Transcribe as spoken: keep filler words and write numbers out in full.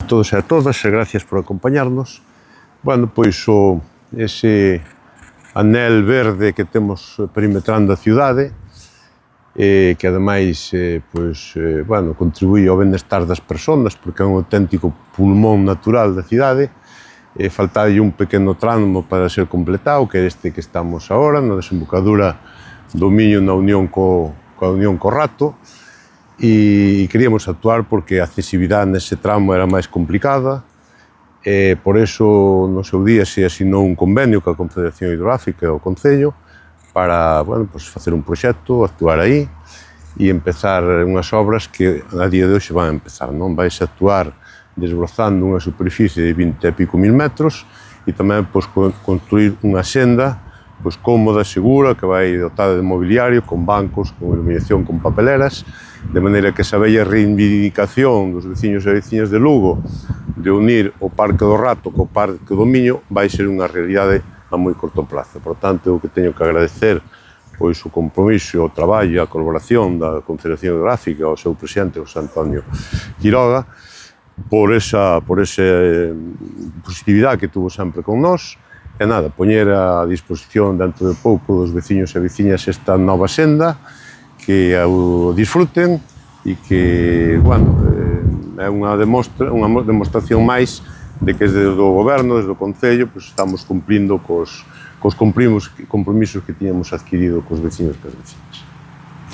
Todos e a todas, e gracias por acompañarnos. Bueno, pois o ese anel verde que temos perimetrando a cidade, eh, que ademais eh, pois, eh, bueno, contribúe ao benestar das persoas, porque é un auténtico pulmón natural da cidade. Eh, faltalle un pequeno tramo para ser completado, que é este que estamos agora, na desembocadura do Miño na unión co, coa unión co Rato, e queríamos actuar porque a accesibilidade nese tramo era máis complicada, e por eso no seu día se asinou un convenio coa Confederación Hidrográfica e o Concello para, bueno, pues, facer un proxecto, actuar aí e empezar unhas obras que a día de hoxe van a empezar, non? Vais a actuar desbrozando unha superficie de vinte e pico mil metros e tamén pues, construir unha senda pues, cómoda, segura, que vai dotada de mobiliario, con bancos, con iluminación, con papeleras, de maneira que esa bella reivindicación dos veciños e veciñas de Lugo de unir o Parque do Rato co Parque do Miño vai ser unha realidade a moi corto plazo. Por tanto, o que teño que agradecer pois, o compromiso, o traballo e a colaboración da Confederación Hidrográfica ao seu presidente, José Antonio Quiroga, por esa, por esa positividade que tuvo sempre con nós. E nada, poñer a disposición dentro de pouco dos veciños e veciñas esta nova senda, que o disfruten e que, bueno, é unha, demostra, unha demostración máis de que desde o Goberno, desde o Concello, pues, estamos cumplindo cos, cos compromisos que tiñamos adquirido cos veciños e cos veciñas.